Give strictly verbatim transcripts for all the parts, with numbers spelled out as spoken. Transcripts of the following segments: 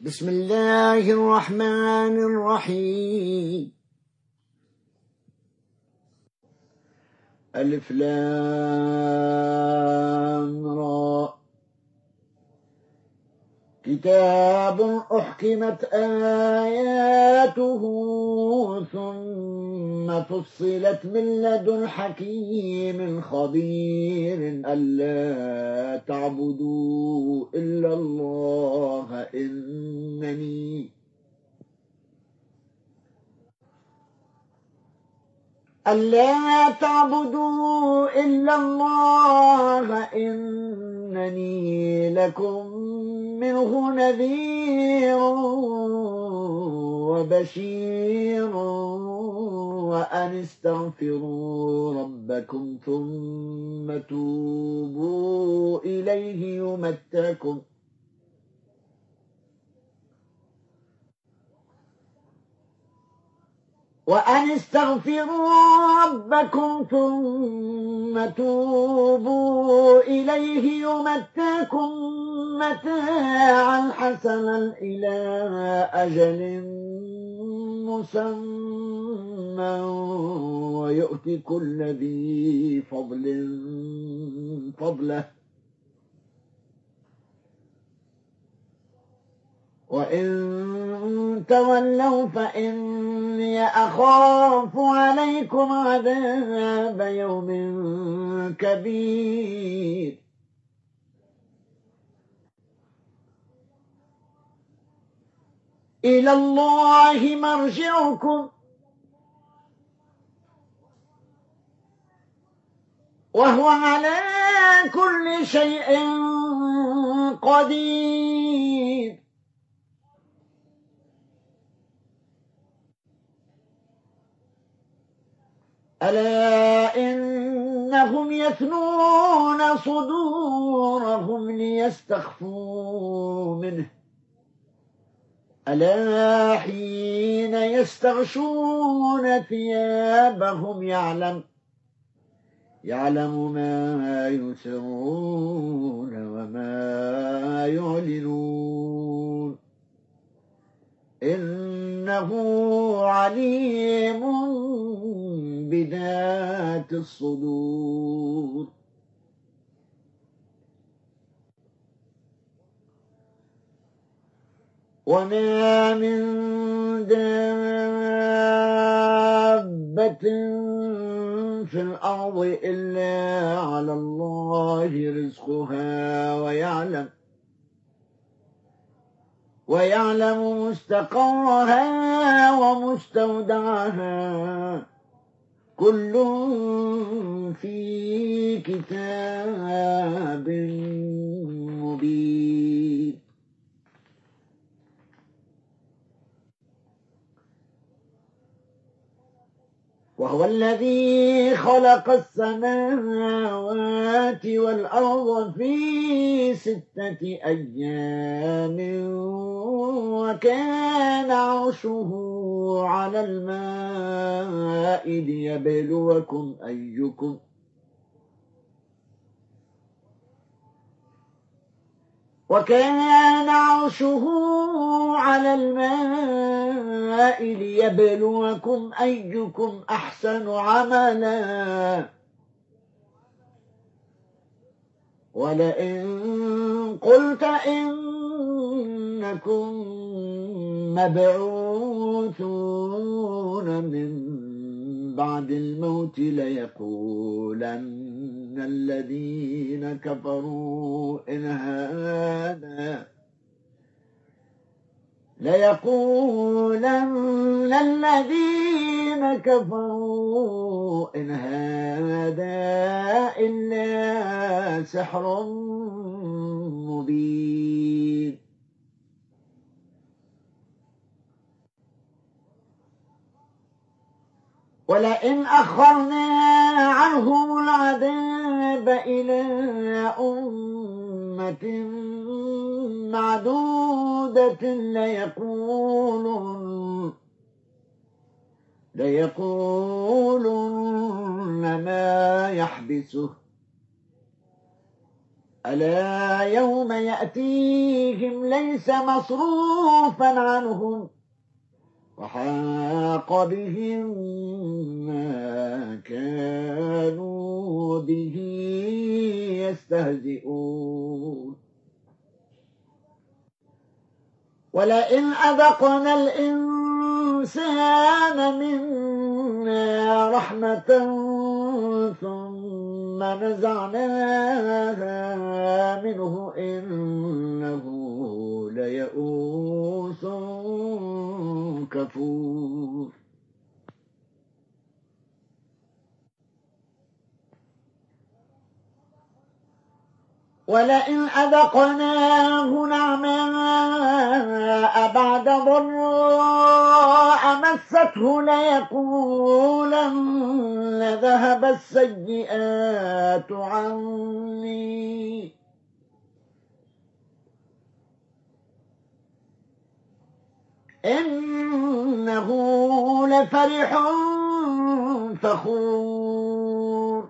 بسم الله الرحمن الرحيم. ألف لام را. كتاب أحكمت آياته ثم فصلت من لدن حكيم خبير ألا تعبدوا إلا الله إنني ألا تعبدوا إلا الله إنني لكم منه نذير وبشير وأن استغفروا ربكم ثم توبوا إليه يمتعكم وأن استغفروا ربكم ثم توبوا إليه يمتعكم متاعا حسنا إلى أجل مسمى ويؤتي كل ذي فضل فضله وإن تولوا فإني أخاف عليكم عذاب يوم كبير. إلى الله مرجعكم وهو على كل شيء قدير. ألا إنهم يثنون صدورهم ليستخفوا منه ألا حين يستغشون ثيابهم يعلم يعلم ما يسرون وما يعلنون إنه عليم بذات الصدور. وما من دابة في الأرض إلا على الله رزقها ويعلم ويعلم مستقرها ومستودعها كل في كتاب مبين. وهو الذي خلق السماوات والأرض في ستة أيام وكان عرشه على الماء ليبلوكم أيكم وكان عرشه على الماء ليبلوكم أيكم أحسن عملا ولئن قلت إنكم مبعوثون من بعد الموت ليقولن الذين كفروا إن هذا ليقولن الذين كفروا إن هذا إلا سحر مبين. ولئن أخرنا عنهم العذاب إلى أمة معدودة ليقولن ليقولن ما يحبسه ألا يوم يأتيهم ليس مصروفا عنهم وحاق بهم ما كانوا به يستهزئون ولئن أذقنا الإنسان منا رحمة ثم نزعناها منه إنه ليئوس كفور ولئن أذقناه نعماء بعد ضراء مسته ليقولن ذهب السيئات عني إنه لفرح فخور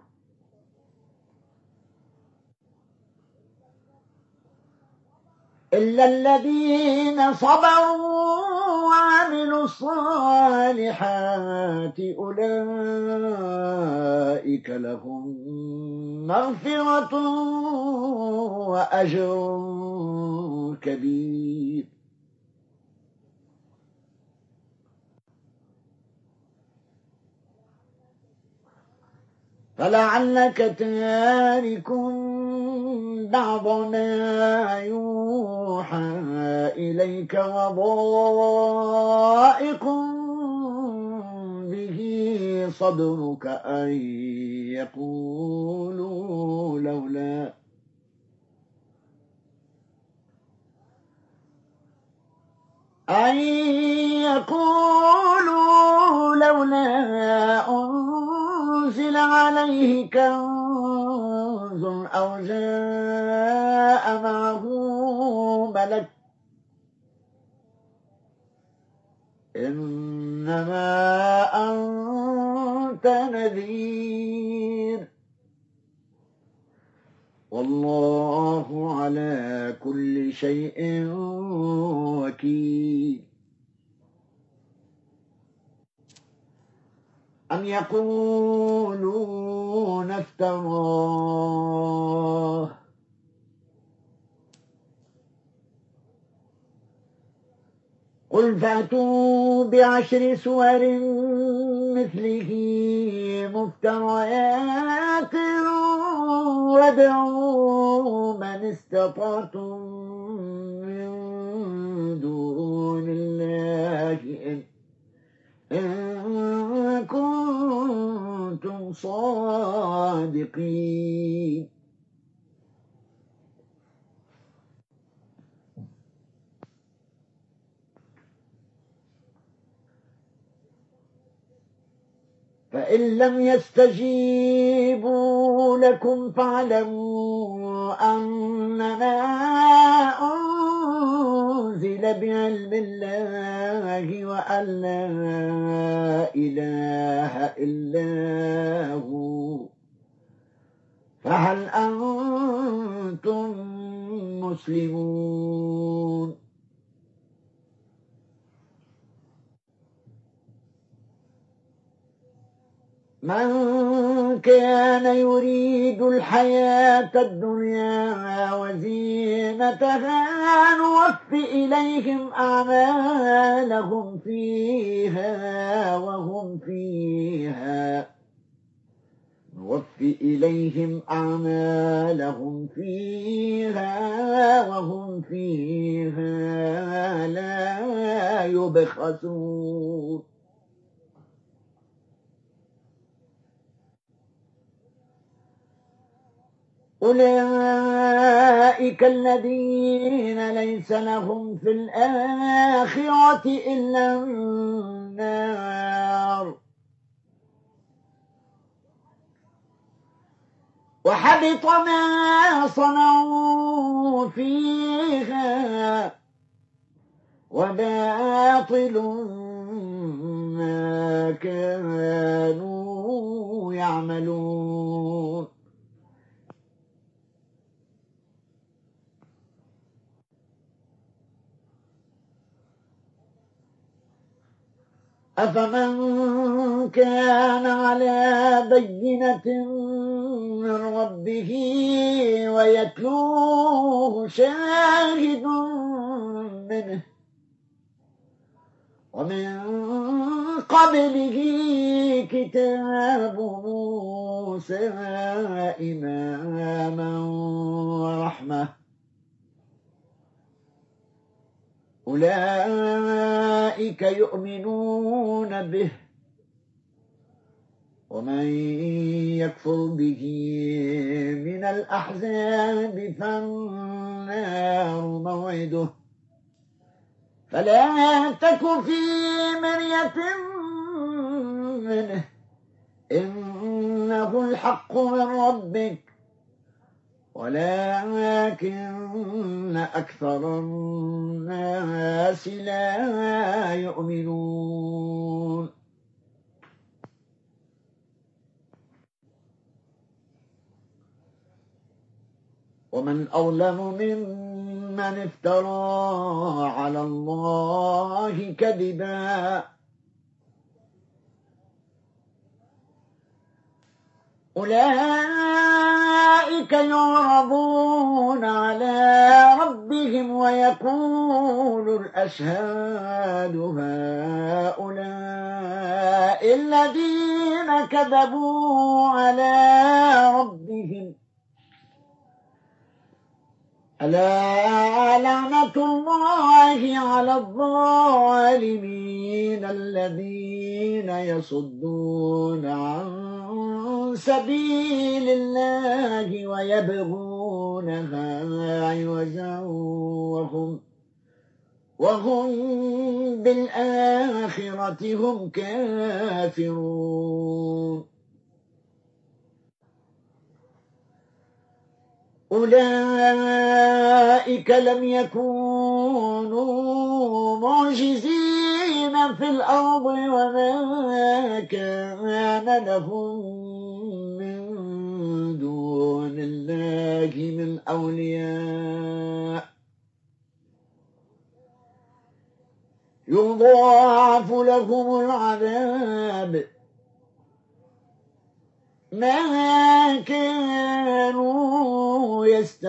إلا الذين صبروا وعملوا الصالحات أولئك لهم مغفرة وأجر كبير فلعلك تارك بعض ما يوحى إليك وضائق به صدرك أن يقولوا لولا أن يقولوا لولا أنزل عليه كنز أو جاء معه ملك إنما أنت نذير والله على كل شيء وكيل أم يقولون افتراه قل فأتوا بعشر سور مثله مفتريات وادعوا من استطعتم من دون الله إن إن كنتم صادقين فإن لم يستجيبوا لكم فاعلموا أنما أنزل بعلم الله وأن لا إله إلا هو فهل أنتم مسلمون من كان يريد الحياة الدنيا وزينتها نوف إليهم أعمالهم فيها وهم فيها نوف إليهم أعمالهم فيها وهم فيها لا يبخسون أولئك الذين ليس لهم في الآخرة إلا النار وحبط ما صنعوا فيها وباطل ما كانوا يعملون أفمن كان على بينة من ربه ويتلوه شاهد منه ومن قبله كتاب موسى إماما ورحمة أولئك يؤمنون به ومن يكفر به من الأحزاب فالنار موعده فلا تك في مرية منه إنه الحق من ربك ولكن أكثر الناس لا يؤمنون ومن أظلم ممن افترى على الله كذبا أولئك يعرضون على ربهم ويقول الأشهاد هؤلاء الذين كذبوا على ربهم ألا لعنة الله على الظالمين الذين يصدون عن سبيل الله ويبغونها عوجا وهم وهم بالآخرة هم كافرون أولئك لم يكونوا معجزين في الأرض وما كان لهم من دون الله من أولياء يضاعف لهم العذاب ما كانوا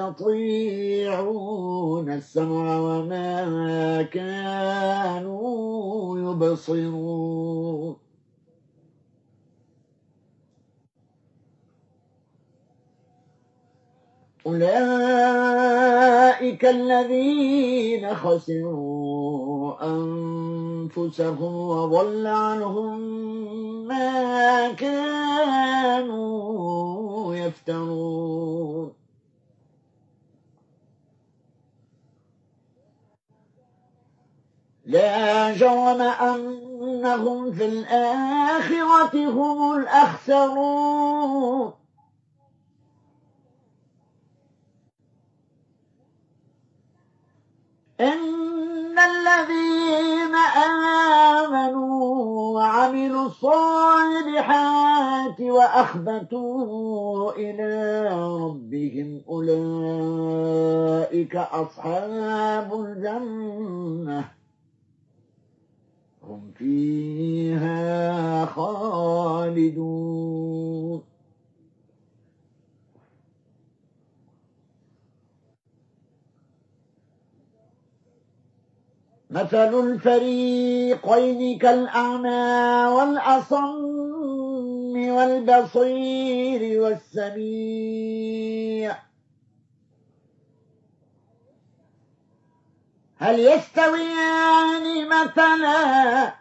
يستطيعون السمع وما كانوا يبصرون أولئك الذين خسروا أنفسهم وضل عنهم ما كانوا يفترون لا جرم أنهم في الآخرة هم الأخسرون إن الذين آمنوا وعملوا الصالحات وأخبتوا إلى ربهم أولئك أصحاب الجنة هم فيها خالدون مثل الفريقين كالأعمى والأصم والبصير والسميع هل يستويان مثلا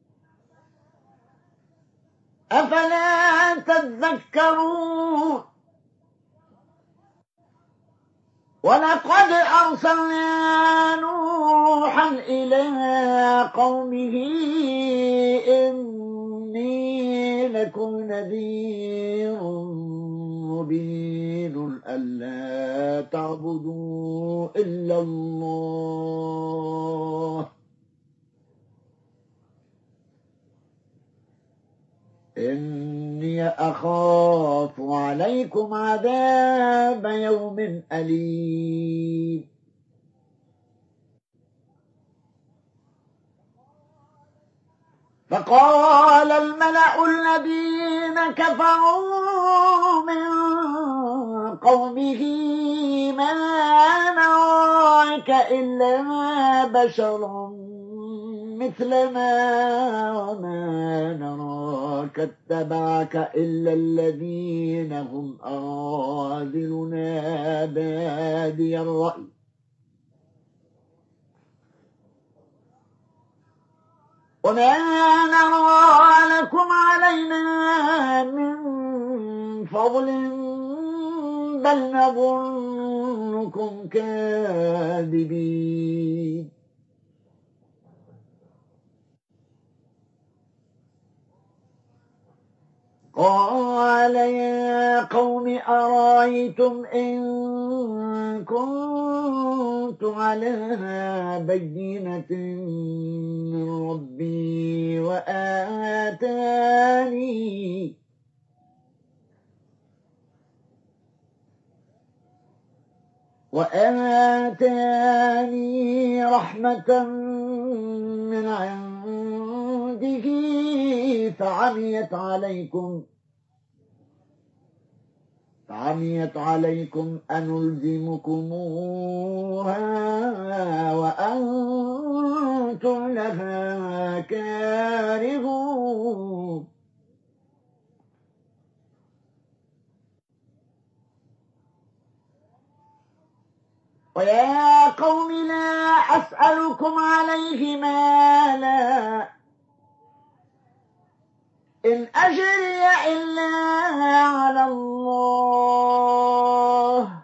أفلا تذكرون ولقد أرسلنا نوحا إلى قومه إني لكم نذير مبين ألا تعبدوا إلا الله إني أخاف عليكم عذاب يوم أليم فقال الملأ الذين كفروا من قومه ما نراك إلا بشر مثلنا وما نراك اتبعك إلا الذين هم أراذلنا بادي الرأي وما نرى لكم علينا من فضل بل نظنكم كاذبين قال يا قوم أرأيتم إن كنت على بينة من ربي وآتاني وآتاني رحمة من عنده فعميت عليكم فعميت عليكم أنلزمكموها وأنتم لها كارهون ويا قوم لا أسألكم عليه مالا إن أجري إلا على الله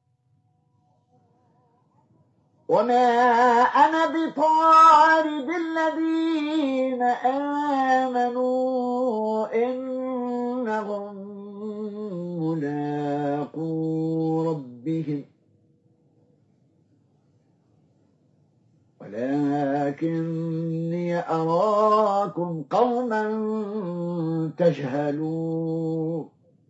وما أنا بطارد الذين آمنوا إنهم ملاقو ربهم ولكني أراكم قوما تجهلون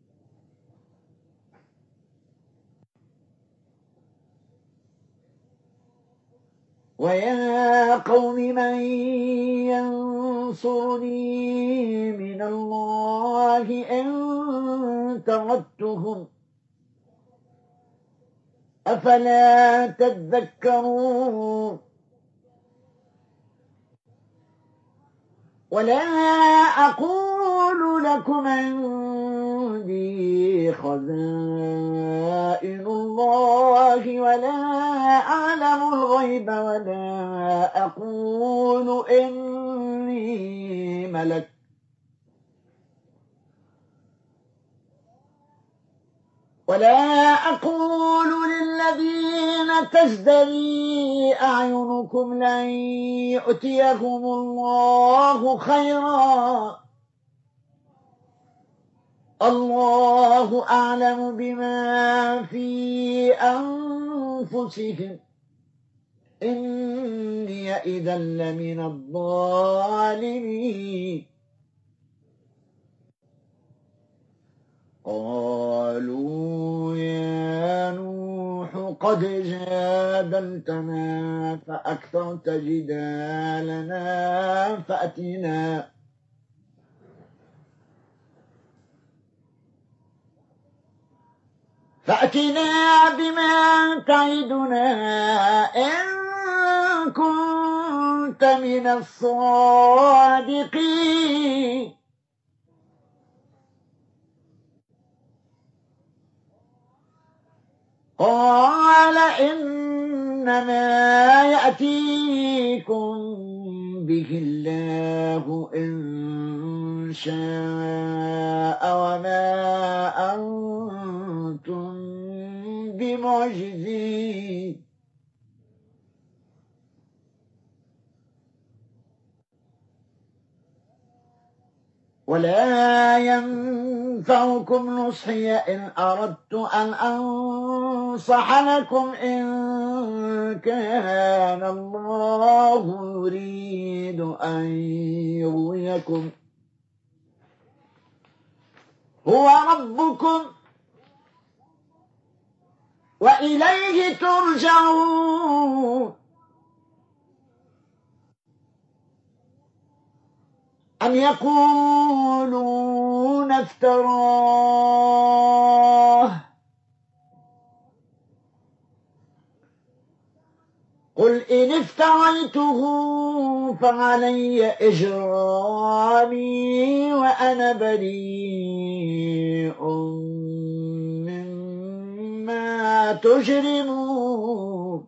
ويا قوم من ينصرني من الله إن تردتهم أفلا تذكرون ولا أقول لكم عندي خزائن الله ولا أعلم الغيب ولا أقول إني ملك ولا أقول للذين تزدري أعينكم لن يؤتيهم الله خيرا الله أعلم بما في أنفسهم إني إذا لمن الظالمين قالوا يا نوح قد جادلتنا فأكثرت جدالنا فأتنا فأتنا بما تعدنا إن كنت من الصادقين قال إنما يأتيكم به الله إن شاء وما أنتم بمعجزين ولا ينفعكم نصحي إن أردت أن أنصح لكم إن كان الله يريد أن يغويكم هو ربكم وإليه ترجعون أم يقولون افتراه قل إن افتريته فعلي إجرامي وأنا بريء مما تجرمون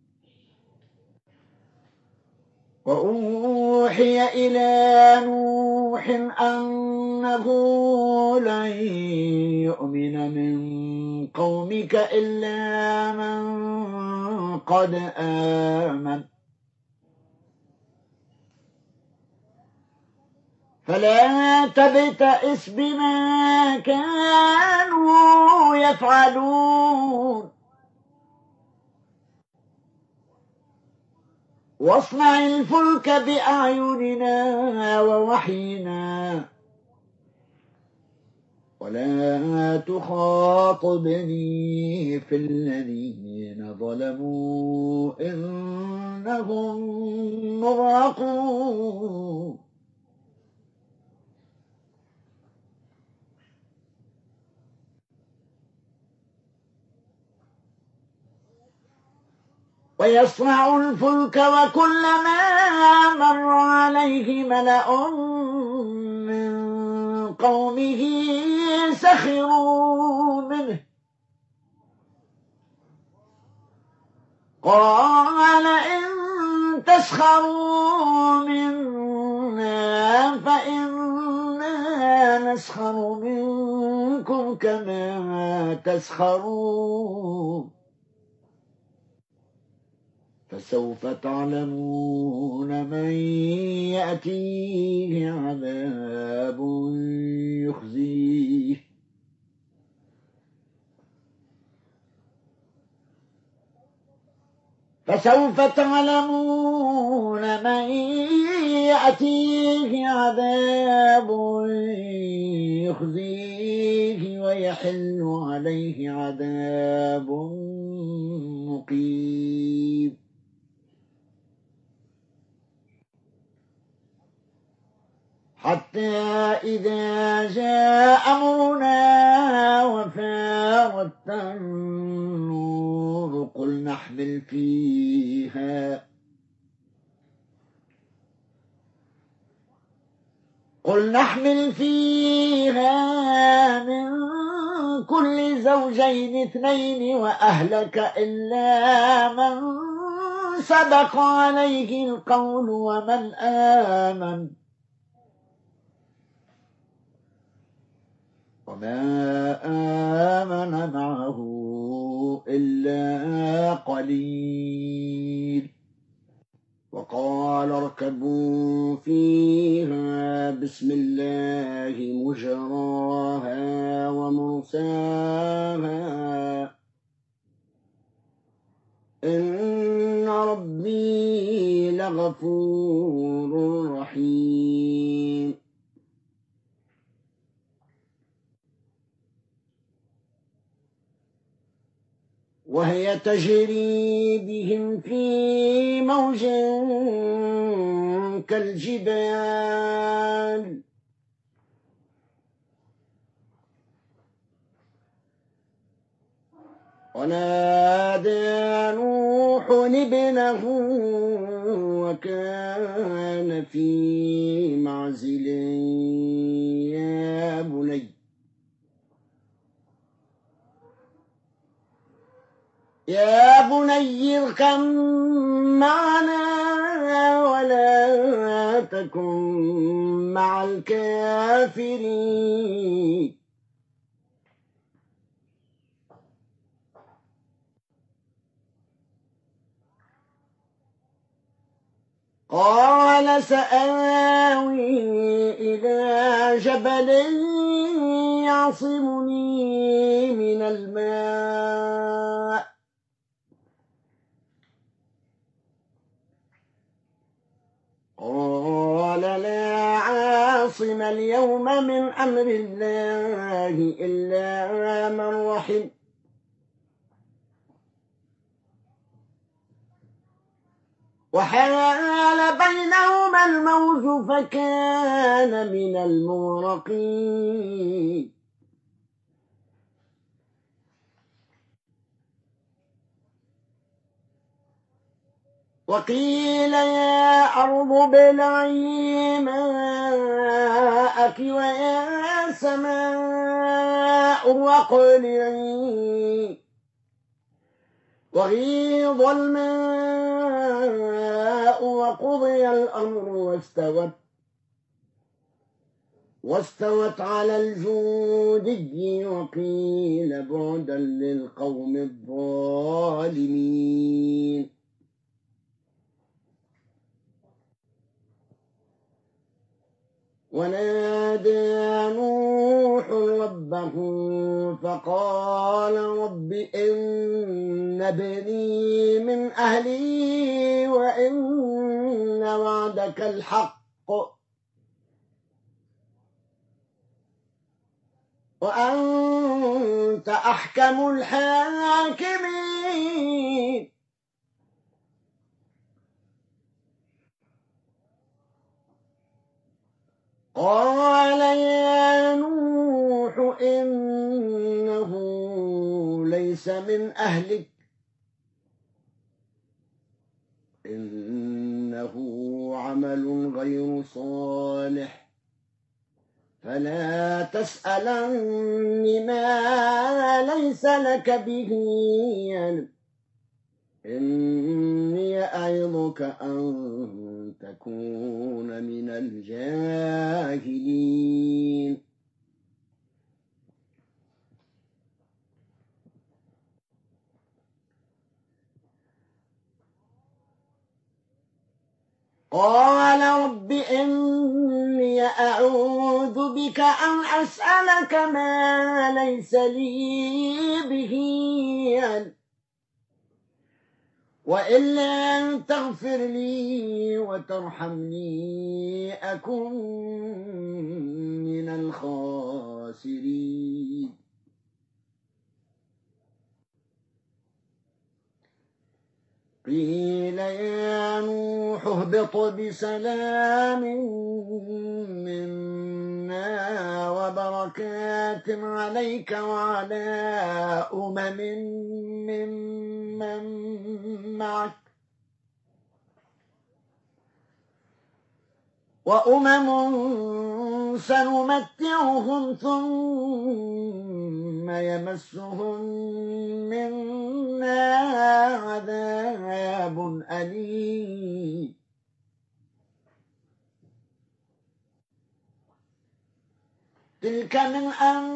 وأوحي إلى نوح أنه لن يؤمن من قومك إلا من قد آمن فلا تبتئس بما كانوا يفعلون واصنع الفلك بأعيننا ووحينا ولا تخاطبني في الذين ظلموا إنهم مغرقون ويصنع الفلك وكلما مر عليه ملأ من قومه سخروا منه قال إن تسخروا منا فإنا نسخر منكم كما تسخرون فسوف تعلمون من يأتيه عذاب يخزيه فسوف تعلمون من يأتيه عذاب يخزيه ويحل عليه عذاب مقيم حتى إذا جاء أمرنا وفارت النور قل نحمل فيها قل نحمل فيها من كل زوجين اثنين وأهلك إلا من سبق عليه القول ومن آمن وما آمن معه إلا قليل وقال اركبوا فيها بسم الله مجراها ومرساها إن ربي لغفور رحيم وهي تجري بهم في موج كالجبال ونادى نوح ابنه وكان في معزل يا بني يا بني اركب معنا ولا تكن مع الكافرين قال سآوي إلى جبل يعصمني من الماء قال لا عاصم اليوم من أمر الله إلا من رحم وحال بينهما الموج فكان من المغرقين وقيل يا أرض ابلعي ماءك ويا سماء واقلعي وغيض الماء وقضي الأمر واستوت واستوت على الجودي وقيل بعدا للقوم الظالمين ونادى نوح ربه فقال رب إن ابني من أهلي وإن وعدك الحق وأنت أحكم الحاكمين قال يا نوح إنه ليس من أهلك إنه عمل غير صالح فلا تسألن ما ليس لك به علم إني أعظك أن تكون من الجاهلين قال رب إني أعوذ بك أن أسألك ما ليس لي به علم وإلا تغفر لي وترحمني أكن من الخاسرين قيل يا نوح اهبط بسلام منا وبركات عليك وعلى أمم ممن معك وأمم سنمتعهم ثم يمسهم منا عذاب أليم تلك من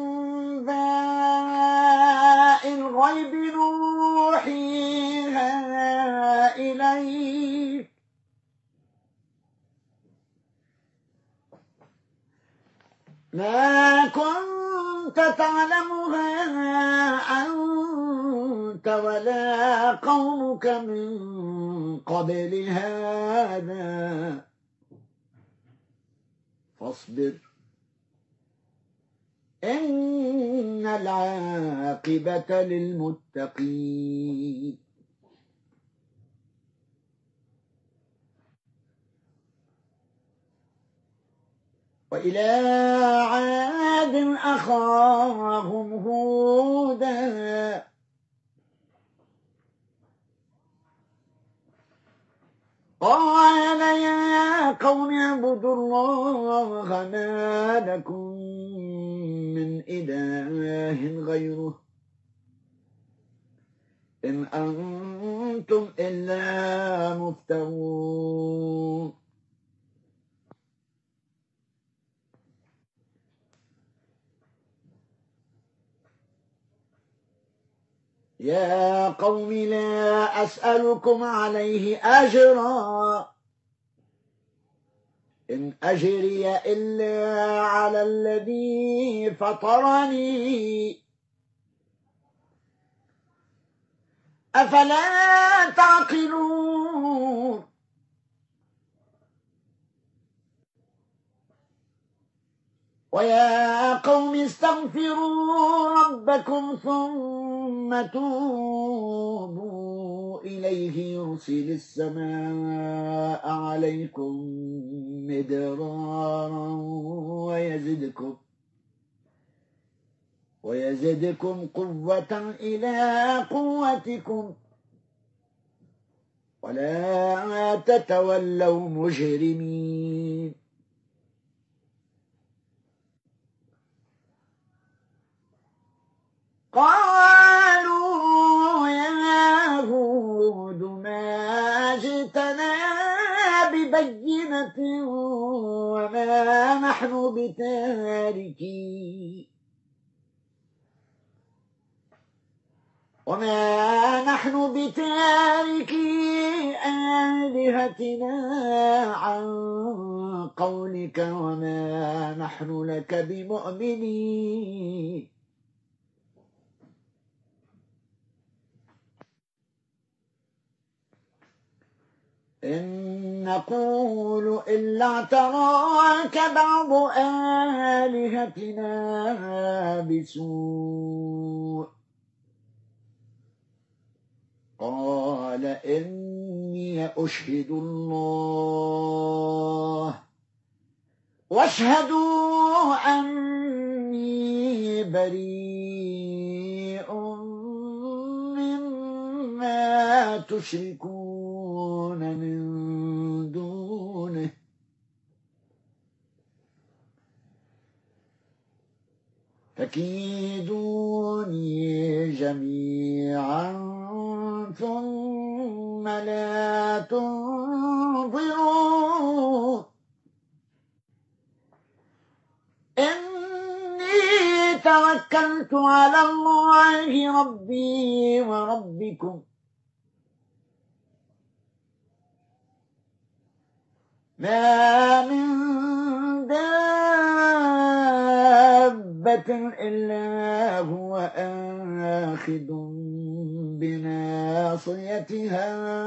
أنباء الغيب نوحيها إليك ما كنت تعلمها أنت ولا قومك من قبل هذا فاصبر إن العاقبة للمتقين وإلى عاد أخاهم هودا قال يا قوم اعبدوا الله ما لكم من إله غيره إن أنتم إلا مفترون يا قوم لا أسألكم عليه أجرا إن أجري إلا على الذي فطرني أفلا تعقلون ويا قوم استغفروا ربكم ثم توبوا إليه يرسل السماء عليكم مدرارا ويزدكم ويزدكم قوة إلى قوتكم ولا تتولوا مجرمين. قالوا يا هود ما جئتنا ببينة وما نحن بتاركي وما نحن بتاركي آلهتنا عن قولك وما نحن لك بمؤمنين. إن نقول إلا اعتراك بعض آلهتنا بسوء. قال إني أشهد الله واشهدوا أني بريء مما تشركون من دونه فكيدوني جميعا ثم لا تنظرون. إني توكلت على الله ربي وربكم ما من دابة إلا هو آخذ بناصيتها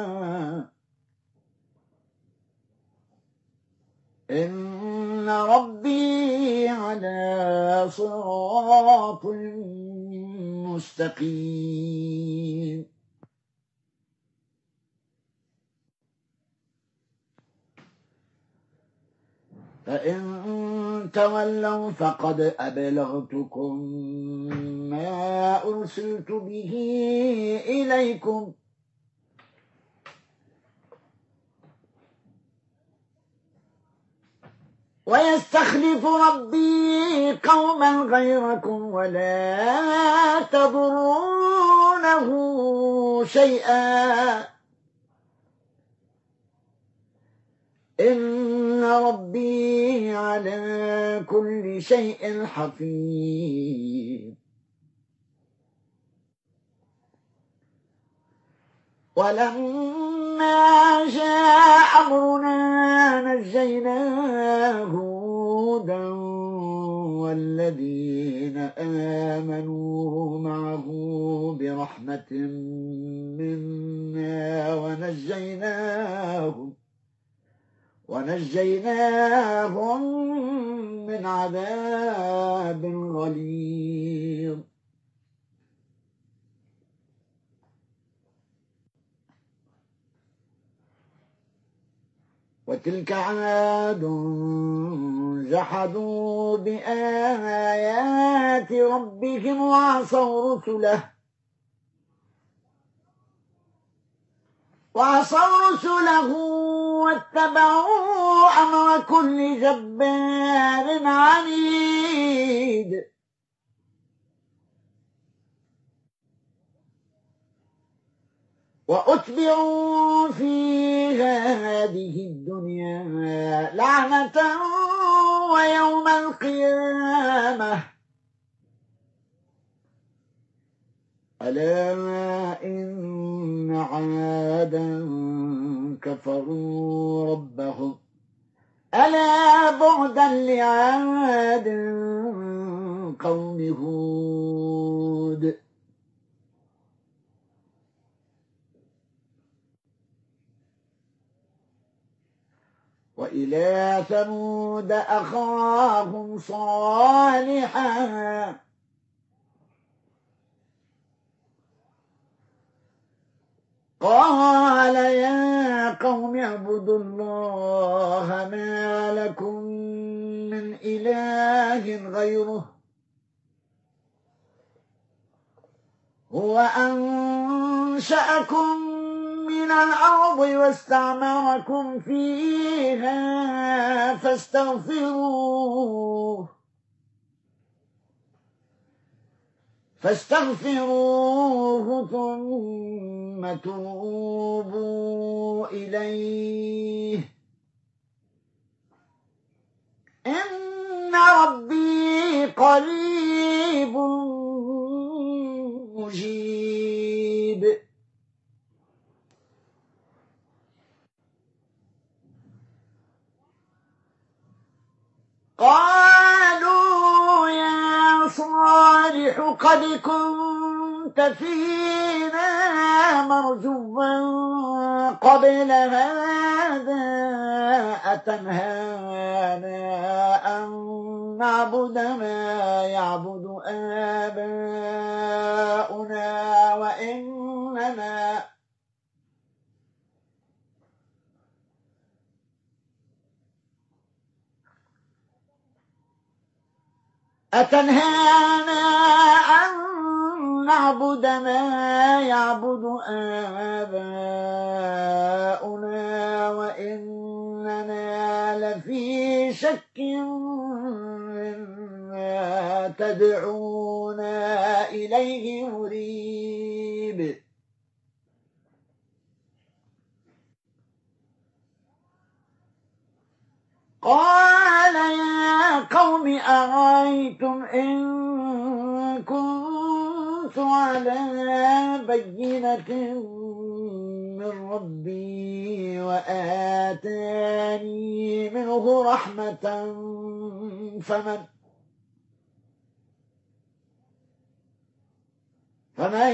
إن ربي على صراط مستقيم. فإن تولوا فقد أبلغتكم ما أرسلت به إليكم ويستخلف ربي قوما غيركم ولا تضرونه شيئا إن ربي على كل شيء حفيظ. ولما جاء أمرنا نجينا هودا والذين آمنوا معه برحمة منا ونجيناهم ونجيناهم من عذاب غليظ. وتلك عاد جحدوا بآيات ربهم وعصوا رسله وعصوا رسله واتبعوا أمر كل جبار عنيد. وأتبعوا في هذه الدنيا لعنة ويوم القيامة ألا إن عادا كفروا ربهم ألا بعدا لعاد قوم هود. وإلى ثمود أخاهم صالحا قال يا قوم اعبدوا الله ما لكم من إله غيره هو أنشأكم من الأرض واستعمركم فيها فاستغفروه فاستغفروه ثم توبوا إليه إن ربي قريب مجيب قالوا يا صالح قد كنت فينا مرجوا قبل هذا أتنهانا أن نعبد ما يعبد آباؤنا وإننا أتنهانا أن نعبد ما يعبد آباؤنا وإننا لفي شك مما تدعونا إليه مريب قال يا قوم أرأيتم إن كنت على بينة من ربي وآتاني منه رحمة فمن فمن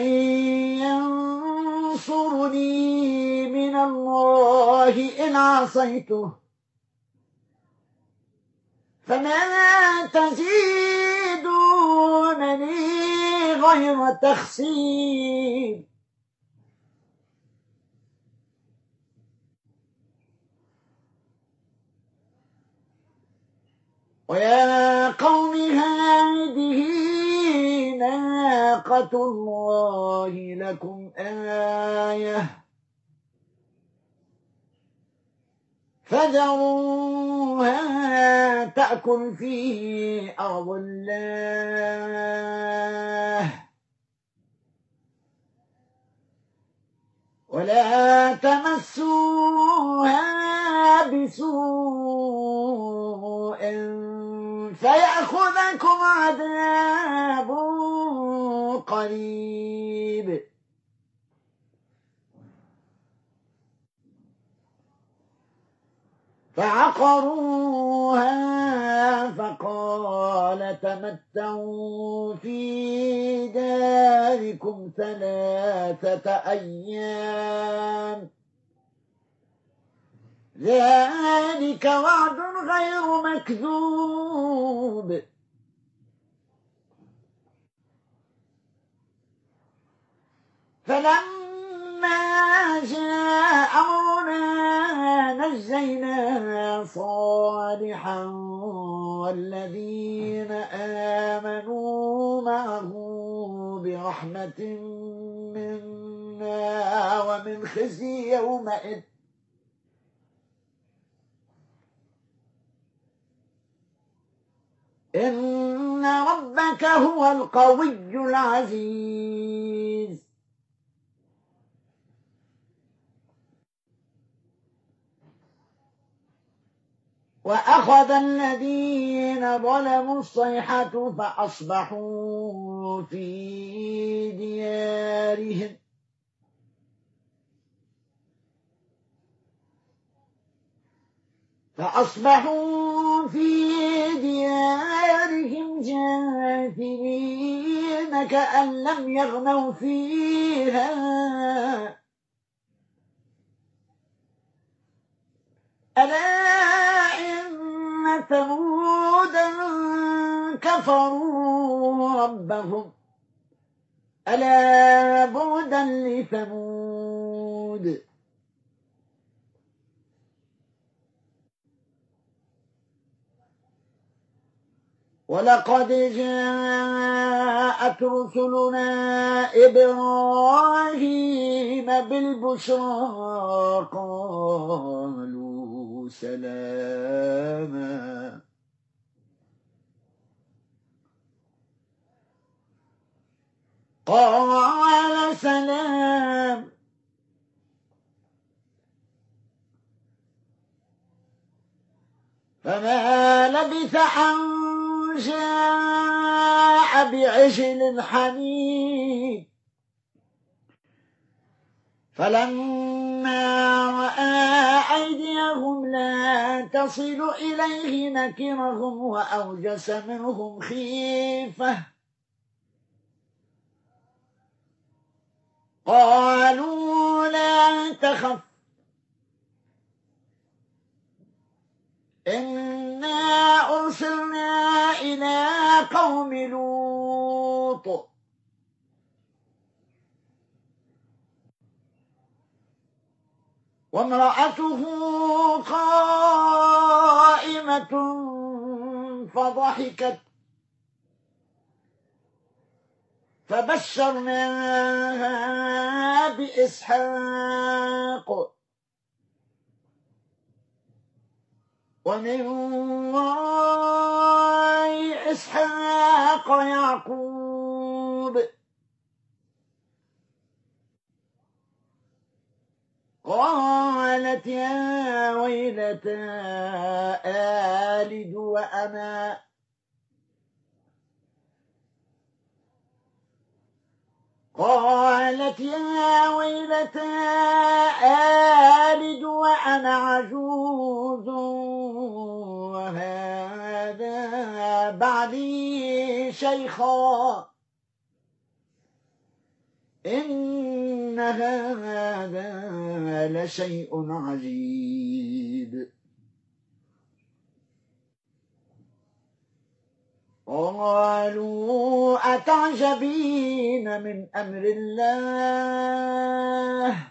ينصرني من الله إن عصيته فما تزيدونني غير تخسير ويا قوم هذه ناقة الله لكم آية فذروها تأكل في أرض الله ولا تمسوها بسوء فيأخذكم عذاب قريب فعقروها فقال تمتعوا في داركم ثلاثة أيام ذلك وعد غير مكذوب فلما جاء أمرنا نجينا صالحا والذين آمنوا معه برحمة منا ومن خزي يومئذ إن ربك هو القوي العزيز وأخذ الذين ظلموا الصيحة فأصبحوا في ديارهم فأصبحوا في ديارهم جاثمين كأن لم يغنوا فيها ألا ثمودا كفروا ربهم ألا بعدا لثمود ولقد جاءت رسلنا إبراهيم بالبشرى قالوا سلاما قال سلام فما لبث أن جاء بعجل حنيذ فلما رأى أيديهم لا تصل إليه نكرهم وأوجس منهم خيفة قالوا لا تخف إنا أرسلنا إلى قوم لوط وامرأته قائمة فضحكت فبشرناها بإسحاق ومن وراء إسحاق يعقوب قالت يا ويلتى آلد وأنا قالت يا ويلتى آلد وأنا عجوز وهذا بعدي شيخا إن هذا لشيء عجيب قالوا أتعجبين من أمر الله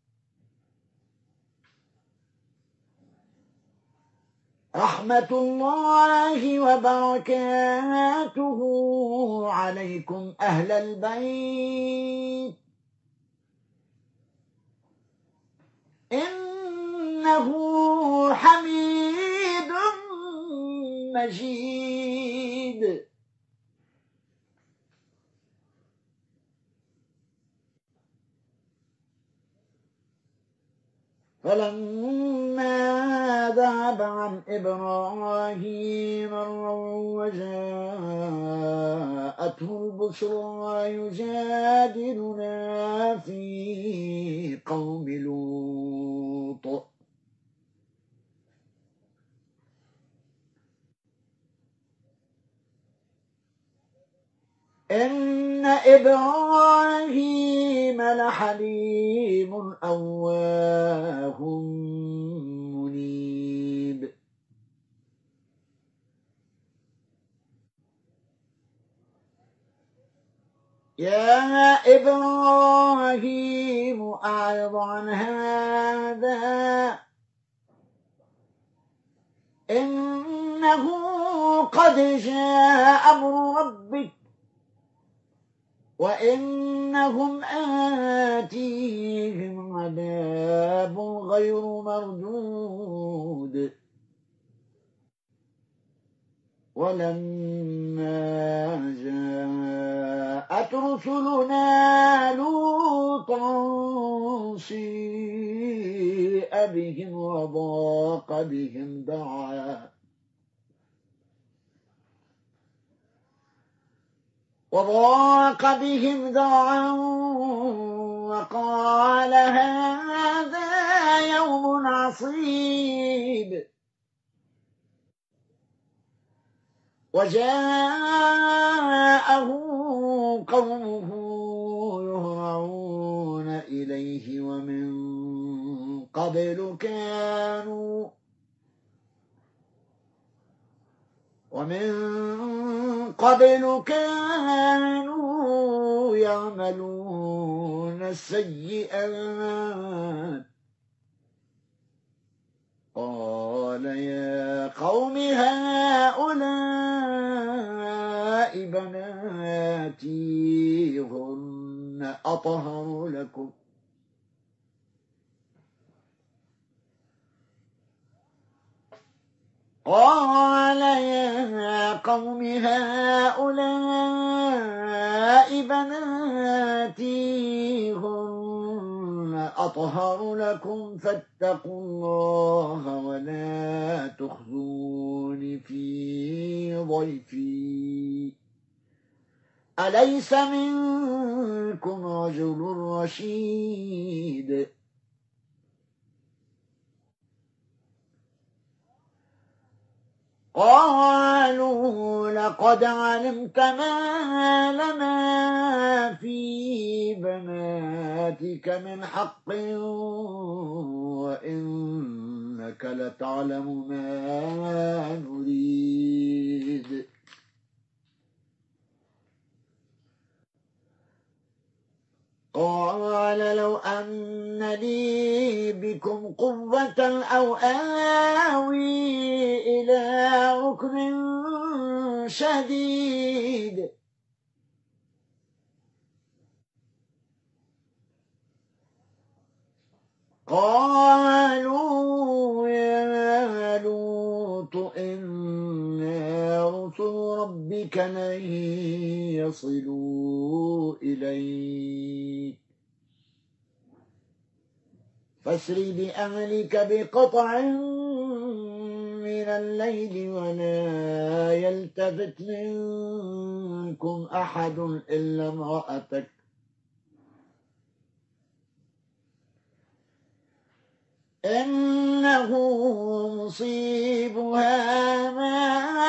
رحمة الله وبركاته عليكم أهل البيت إنه حميد مجيد فلما ذهب عن إبراهيم الروع وجاءته البشرى يجادلنا في قوم لوط إن إبراهيم لحليم أواه منيب يا إبراهيم أعرض عن هذا إنه قد جاء أمر ربك وإنهم آتيهم عذاب غير مردود ولما جاءت رسلنا لوطا سيء بهم وضاق بهم ذرعا وضاق بهم ذرعا وقال هذا يوم عصيب وجاءه قومه يهرعون إليه ومن قبل كانوا ومن قبل كانوا يعملون السيئات قال يا قوم هؤلاء بناتي هن أطهر لكم قال يا قوم هؤلاء بناتي هن أطهر لكم فاتقوا الله ولا تخزون في ضيفي أليس منكم رجل رشيد قالوا لقد علمت ما لنا في بناتك من حق وإنك لتعلم ما نريد قال لو أن لي بكم قوة أو آوي إلى ركن شديد قالوا يا لوط إنا رسل ربك لن يصلوا إليك فاسر بأهلك بقطع من الليل ولا يلتفت منكم أحد إلا امرأتك إنه مصيبها ما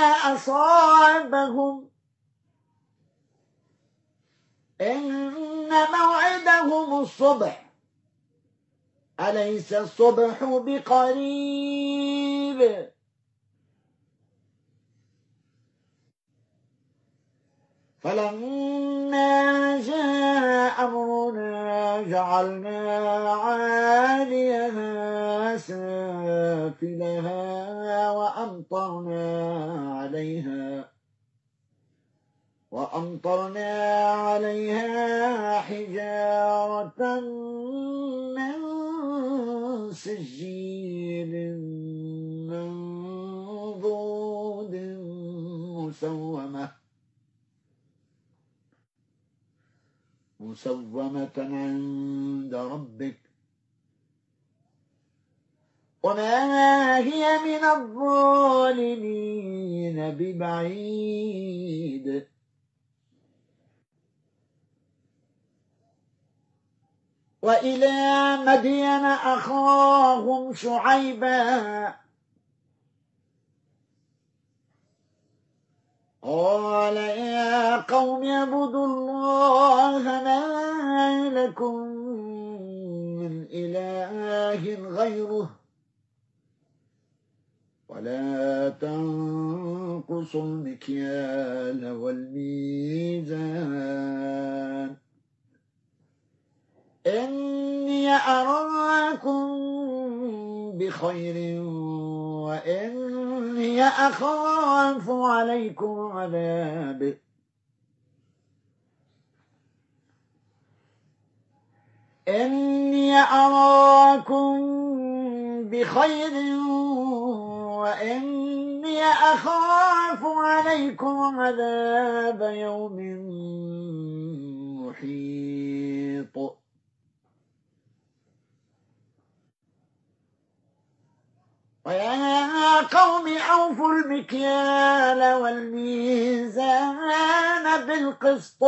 أصابهم إن موعدهم الصبح أليس الصبح بقريب فلما جاء أمرنا جعلنا عاليها سافلها وأمطرنا عليها وأمطرنا عليها حجارة من سجيل منضود مسومة مسومة عند ربك وما هي من الظالمين ببعيد وإلى مدين أخاهم شعيبا قال يا قوم اعبدوا الله ما لكم من إله غيره ولا تنقصوا المكيال والميزان إني أراكم بخير وإني أخاف عليكم عذاب إني أراكم بخير وإني أخاف عليكم عذاب يوم محيط ويا قوم أوفوا المكيال والميزان بالقسط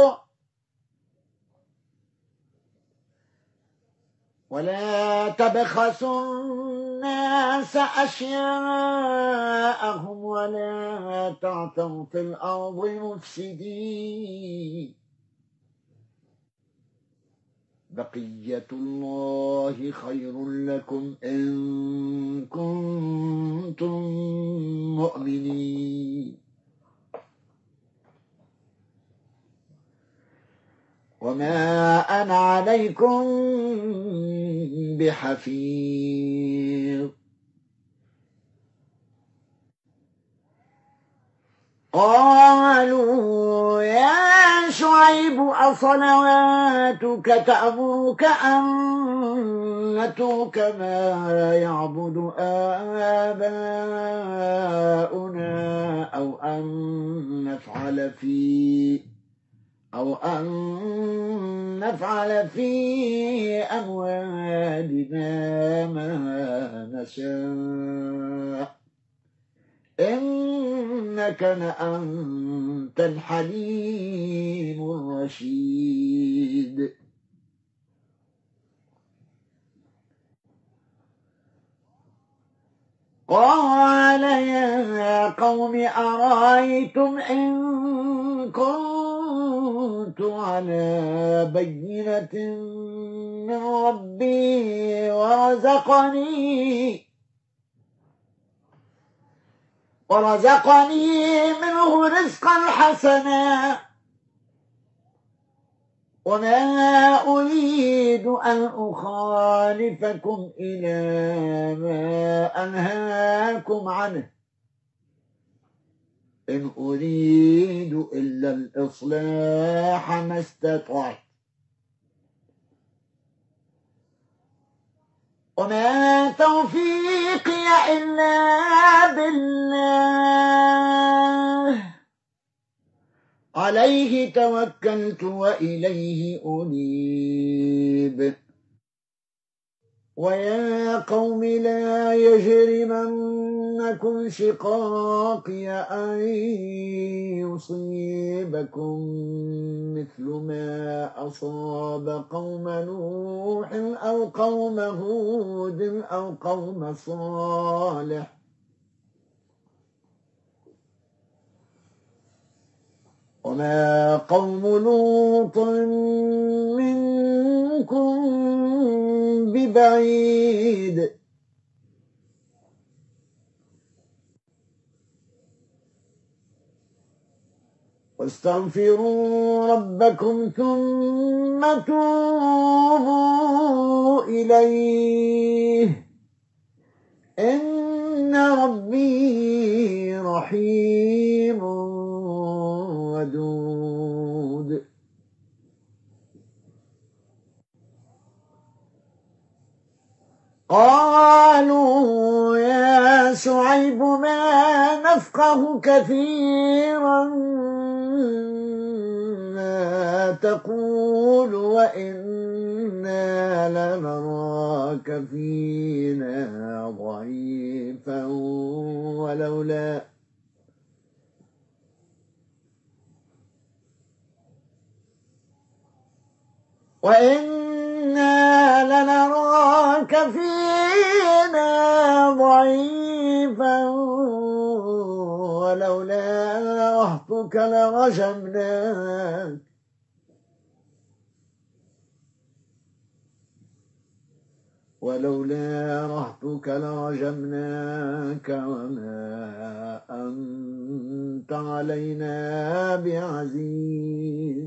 ولا تبخسوا الناس أشياءهم ولا تعثوا في الأرض مفسدين بقية الله خير لكم إن كنتم مؤمنين وما أنا عليكم بحفيظ قالوا يا شعيب أصلواتك تأمرك أن نترك ما يعبد آباؤنا أو أن نفعل في أو أن نفعل في أموالنا ما نشاء إنك لأنت الحليم الرشيد قال يا قوم أرأيتم إن كنت على بينة من ربي ورزقني ورزقني منه رزقا حسنا وما أريد أن أخالفكم إلى ما أنهاكم عنه إن أريد إلا الإصلاح ما استطعت وما توفيقي إلا بالله عليه توكلت وإليه أنيب ويا قوم لا يجرمنكم شقاقي أن يصيبكم مثل ما أصاب قوم نوح أو قوم هود أو قوم صالح وما قوم لوط منكم ببعيد واستغفروا ربكم ثم توبوا إليه إن ربي رحيم ودود قالوا يا شعيب ما نفقه كثيرا ما تقول وإنا لنراك فينا ضعيفا ولولا وإنا لنراك فينا ضعيفا ولولا رهطك لرجمناك ولولا رهطك لرجمناك وما أنت علينا بعزيز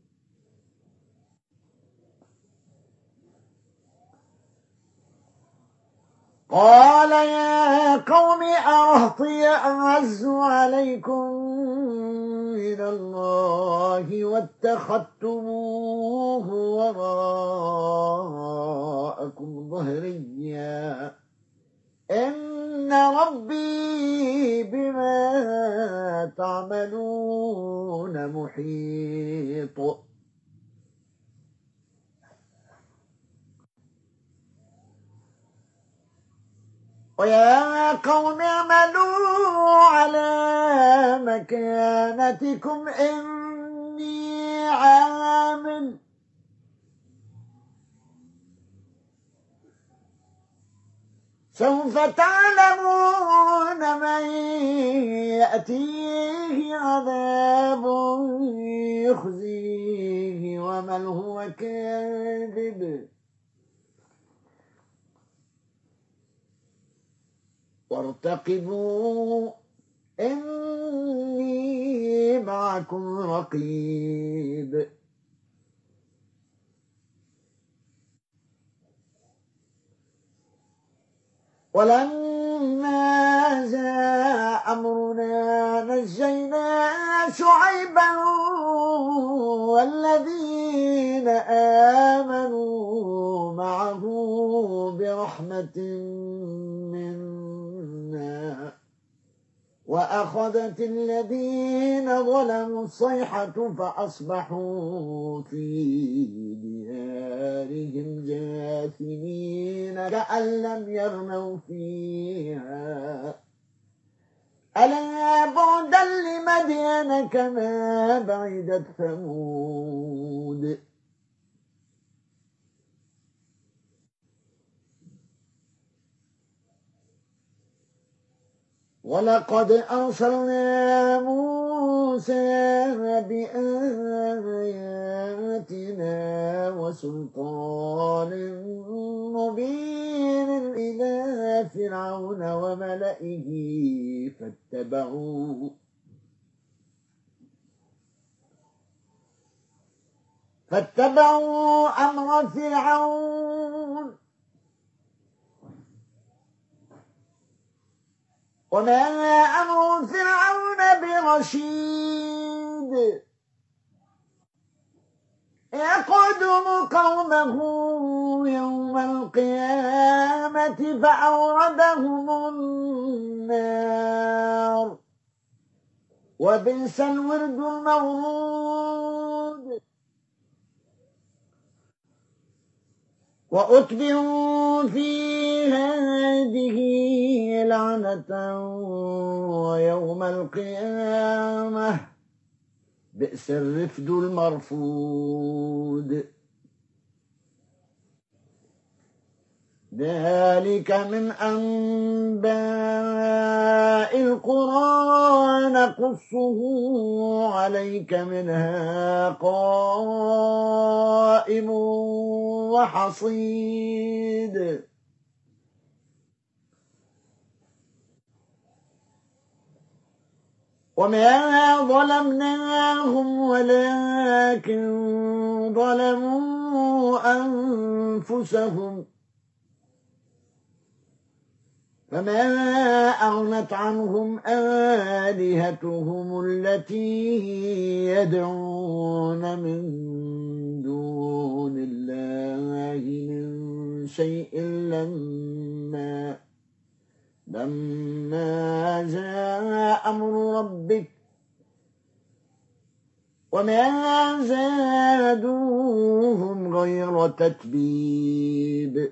قال يا قوم أرهطي أعز عليكم من الله واتخذتموه وراءكم ظهريا إن ربي بما تعملون محيط ويا قوم اعملوا على مكانتكم إني عامل سوف تعلمون من يأتيه عذاب يخزيه ومن هو كاذب وارتقبوا إني معكم رقيب ولما جاء أمرنا نجينا شعيبا والذين آمنوا معه برحمة منا وأخذت الذين ظلموا الصيحة فأصبحوا في ديارهم جاثمين كأن لم يغنوا فيها ألا بعدا لمدين كما بعدت ثمود ولقد أرسلنا موسى بآياتنا وسلطان مبين إلى فرعون وملئه فاتبعوا فاتبعوا أمر فرعون وما أمر فرعون برشيد يقدم قومه يوم القيامة فأوردهم النار وبئس الورد المورود وأتبعوا في هذه لعنة ويوم القيامة بئس الرفد المرفود ذلك من أنباء القرى نقصه عليك منها قائم وحصيد وما ظلمناهم ولكن ظلموا أنفسهم فما أغنت عنهم آلهتهم التي يدعون من دون الله من شيء لما لما جاء أمر ربك وما زادوهم غير تتبيب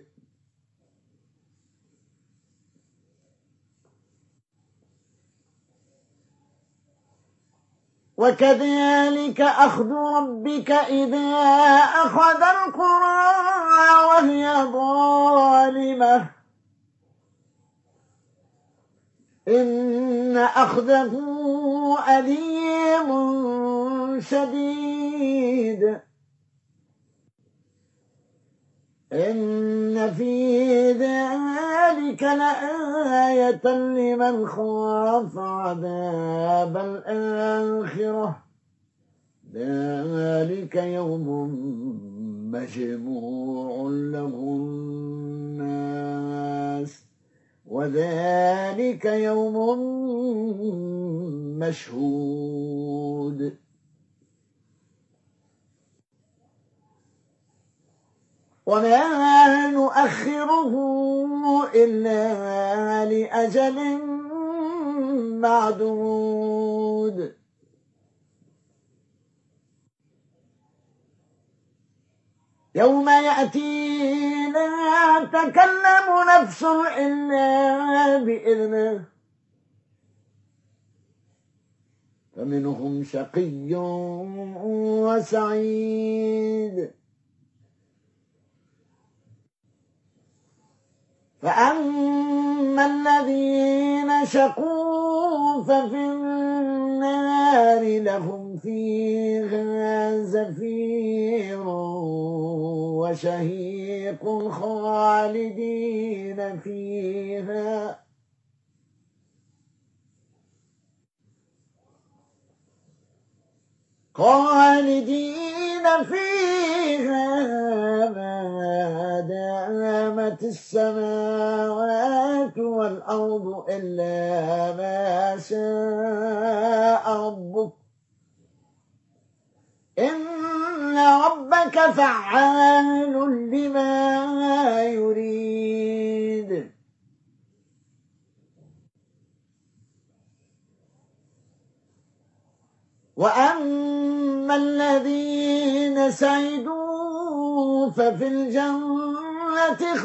وكذلك أخذ ربك إذا أخذ القرى وهي ظالمة إن أخذه أليم شديد إن في ذلك لآية لمن خاف عذاب الآخرة ذلك يوم مجموع له الناس وذلك يوم مشهود وما نؤخره إلا لأجل معدود يوم يأتي لا تكلم نفس إلا بإذنه فمنهم شقي وسعيد فأما الذين شقوا ففي النار لهم فيها زفير وشهيق خالدين فيها خالدين فيها ما دامت السماوات والأرض إلا ما شاء ربك إن ربك فعال لما يريد. وأما الذين سعدوا ففي الجنة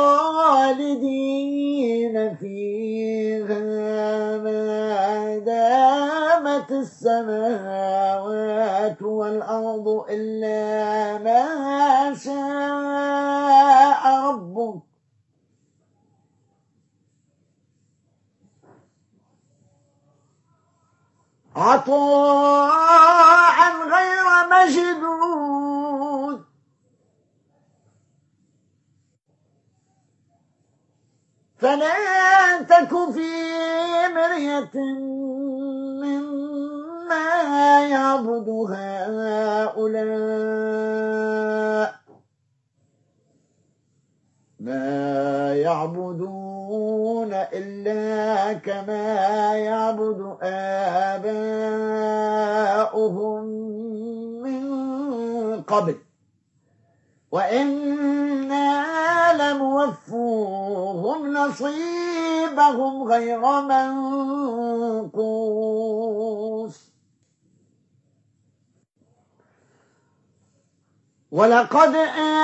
خالدين فيها ما دامت السماوات والأرض إلا ما شاء ربك عطاء غير مجدود. فلا تك في مرية مما يعبد هؤلاء ما يعبدون إلا كما يعبد آباؤهم من قبل وإنا لموفوهم نصيبهم غير منقوص. ولقد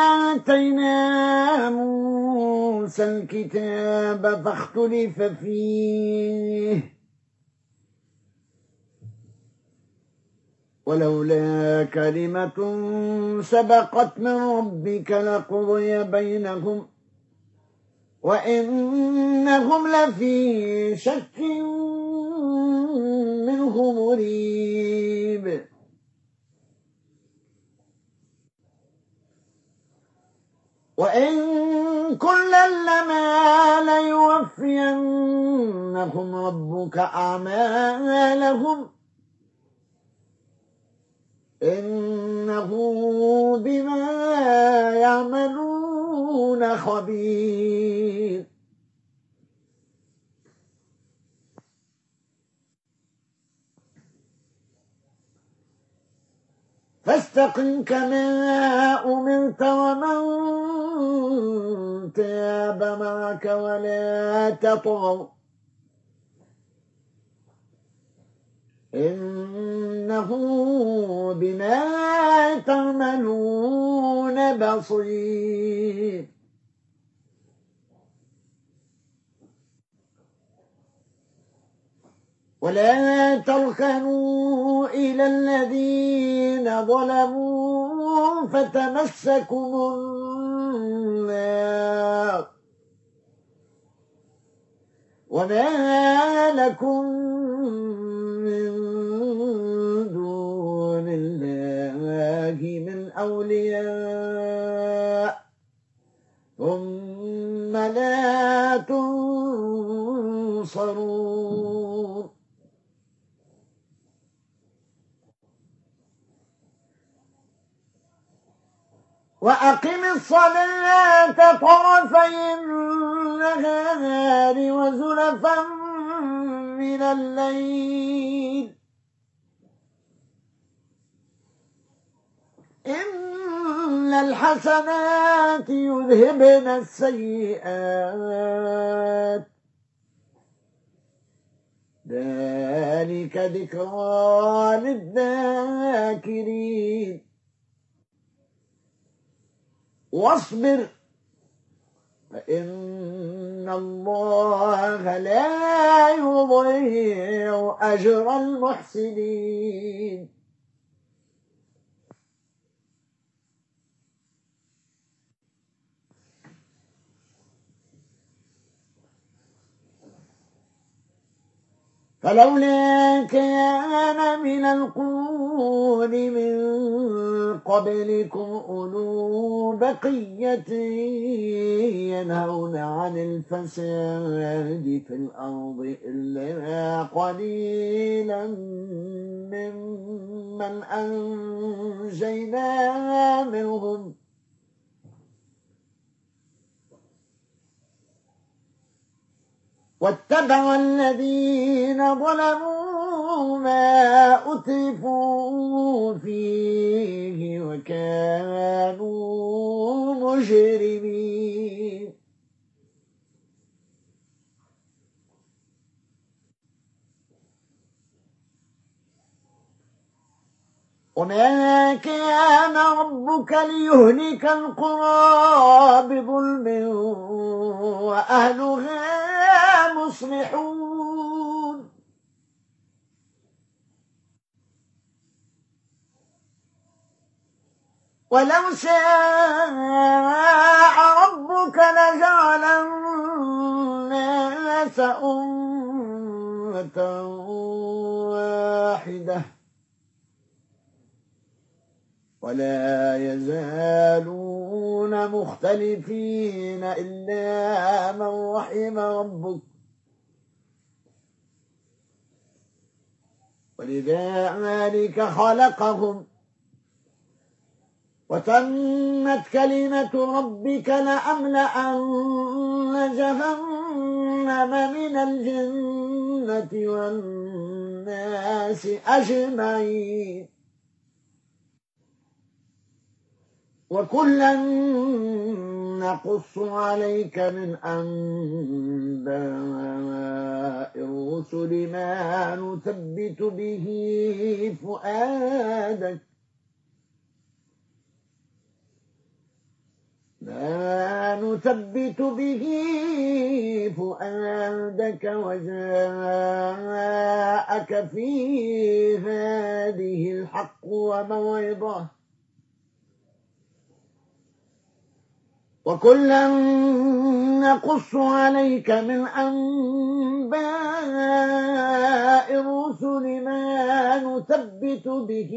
آتينا موسى الكتاب فاختلف فيه ولولا كلمة سبقت من ربك لقضي بينهم وإنهم لفي شك منه مريب. وإن كلا لما ليوفينهم ربك أعمالهم إنه بما يعملون خبير. فاستقم كما أمرت ومن تاب معك ولا تطغوا إنه بما تعملون بصير. ولا تركنوا إلى الذين ظلموا فتمسكم النار وما لكم من دون الله من أولياء ثم لا تنصرون. وأقم الصلاة طرفي النهار وزلفا من الليل إن الحسنات يذهبن السيئات ذلك ذكرى للذاكرين. واصبر فإن الله لا يضيع أجر المحسنين. فلولا كان من القرون من قبلكم أولو بقية ينهون عن الفساد في الأرض إلا قليلا ممن أنجينا منهم واتبع الذين ظلموا ما أترفوا فيه وكانوا مجرمين وما كان ربك ليهلك القرى بظلم وأهلها مصلحون ولو شاء ربك لجعل الناس أمة واحدة ولا يزالون مختلفين إلا من رحم ربك ولذلك خلقهم وتمت كلمة ربك لأملأن جهنم من الجنة والناس أجمعين وكلا نقص عليك من أنباء الرسل ما نثبت به فؤادك ما نثبت به فؤادك وجاءك في هذه الحق وموعظة وكلا نقص عليك من أنباء الرسل ما نثبت به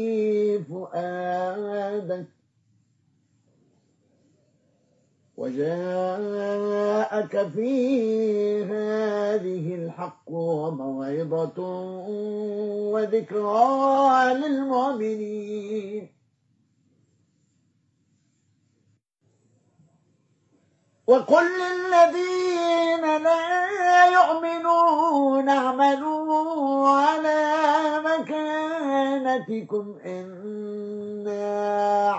فؤادك وجاءك في هذه الحق وموعظة وذكرى للمؤمنين وقل للذين لا يؤمنون اعملوا على مكانتكم إنا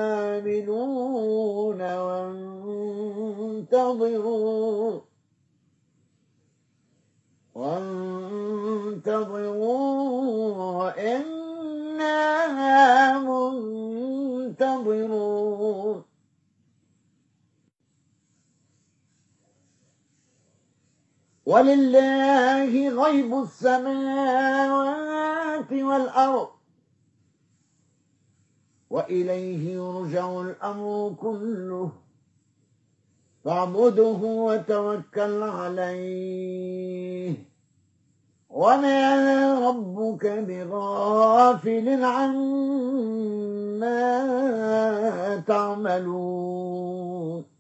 عاملون وانتظروا وانتظروا إنا منتظرون ولله غيب السماوات والأرض وإليه يرجع الأمر كله فاعبده وتوكل عليه وما ربك بغافل عما تعملون